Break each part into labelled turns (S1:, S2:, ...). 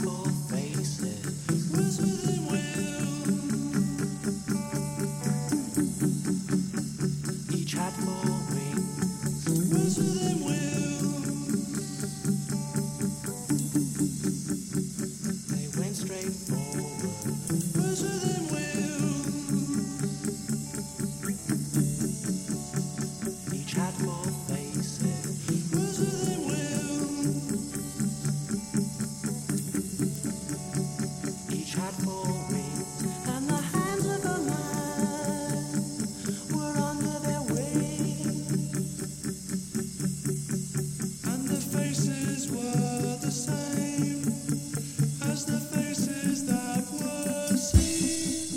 S1: four faces, whistling will. Each had four wings, whistling will. They went straight forward, whistling will. Each had four faces, whistling will. Each had four wings, and the hands of a man were under their wings. And the faces were the same as the faces that were seen.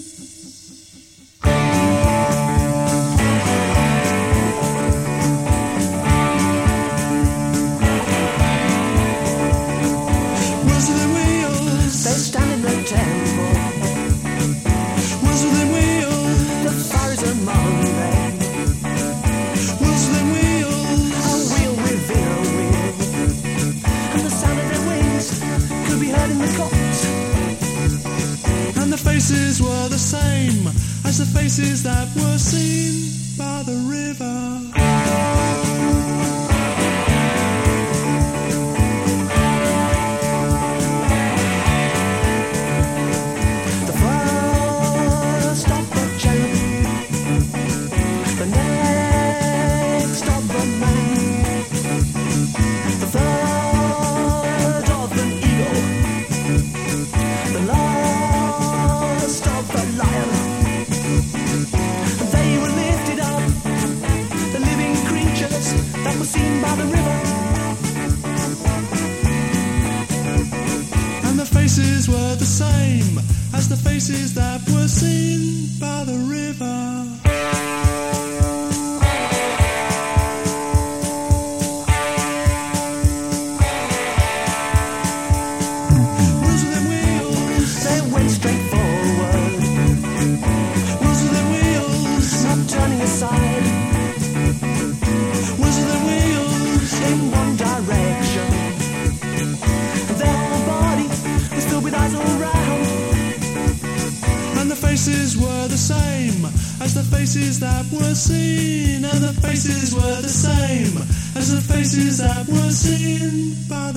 S1: Whistling wheels, they stand in the temple. Whistling wheels, the fire is among them. Whistling wheels, a wheel within a wheel, and the sound of their wings could be heard in the copse. And the faces were the same as the faces that were seen by the river. The first of the cherub, the next of the man, the third of an eagle, the last of the lion. They were lifted up, the living creatures that were seen by the river. And the faces were the same as the faces that were seen by the river. Whistling wheels, they went straight forward. Whistling wheels, not turning aside. Whistling wheels, in one direction. Their whole body was filled with eyes all round. And the faces were the same as the faces that were seen. And the faces were the same as the faces that were seen by the